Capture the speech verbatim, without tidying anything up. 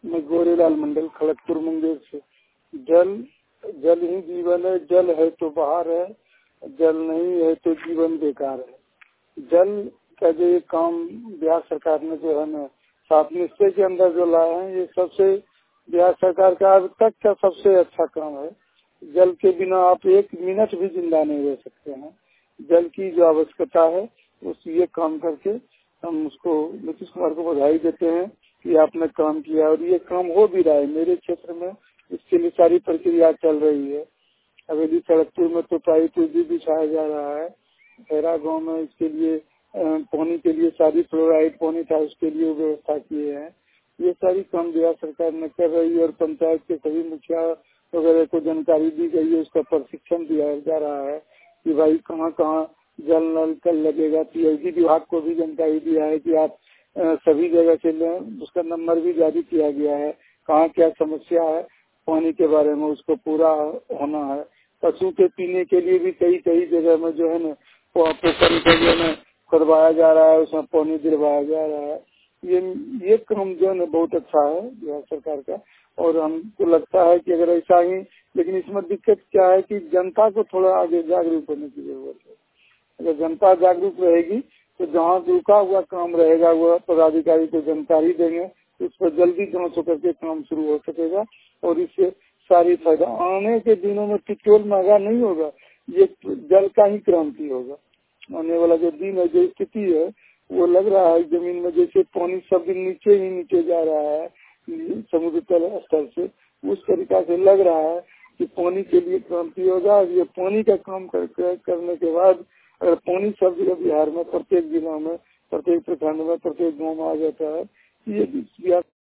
मैं गोरेलाल मंडल खड़गपुर मुंगेर से। जल जल ही जीवन है, जल है तो बाहर है, जल नहीं है तो जीवन बेकार है। जल का जो ये काम बिहार सरकार ने जो है ना सात निश्चय के अंदर जो लाए हैं, ये सबसे बिहार सरकार का अब तक का सबसे अच्छा काम है। जल के बिना आप एक मिनट भी जिंदा नहीं रह सकते हैं। जल की जो आवश्यकता है उस ये काम करके हम उसको नीतीश कुमार को बधाई देते हैं कि आपने काम किया और ये काम हो भी रहा है मेरे क्षेत्र में। इसके लिए सारी प्रक्रिया चल रही है। हवेली खड़गपुर में तो पाइप भी बिछाया जा रहा है। खैरा गाँव में इसके लिए पानी के लिए सारी फ्लोराइड पानी था, उसके लिए व्यवस्था किए हैं। ये सारी काम बिहार सरकार ने कर रही है और पंचायत के सभी मुखिया वगैरह को जानकारी दी गई है। उसका प्रशिक्षण दिया जा रहा है कि भाई कहाँ कहाँ जल नल कल लगेगा। पीएचडी विभाग को भी जानकारी दिया है कि आप सभी जगह से लें। उसका नंबर भी जारी किया गया है, कहाँ क्या समस्या है पानी के बारे में उसको पूरा होना है। पशु के पीने के लिए भी कई कई जगह में जो है ना पोखर को जो है करवाया जा रहा है, उसमें पानी दिलवाया जा रहा है। ये ये काम जो है बहुत अच्छा है बिहार सरकार का। और हमको लगता है कि अगर ऐसा ही, लेकिन इसमें दिक्कत क्या है कि जनता को थोड़ा आगे जागरूक होने की जरूरत है। अगर जनता जागरूक रहेगी तो जहाँ रुका हुआ काम रहेगा वह पदाधिकारी को जानकारी देंगे, उस पर जल्दी जांच होकर के काम शुरू हो सकेगा और इससे सारी फायदा। आने के दिनों में पेट्रोल महंगा नहीं होगा, ये जल का ही क्रांति होगा। आने वाला जो दिन है, जो स्थिति है वो लग रहा है जमीन में जैसे पानी सब दिन नीचे ही नीचे जा रहा है समुद्र तल स्तर से, उस तरीका से लग रहा है कि पानी के लिए क्रांति होगा। ये पानी का काम कर, करने के बाद अगर पानी सब जगह बिहार में प्रत्येक जिला में, प्रत्येक प्रखंड में, प्रत्येक गाँव में आ जाता है, ये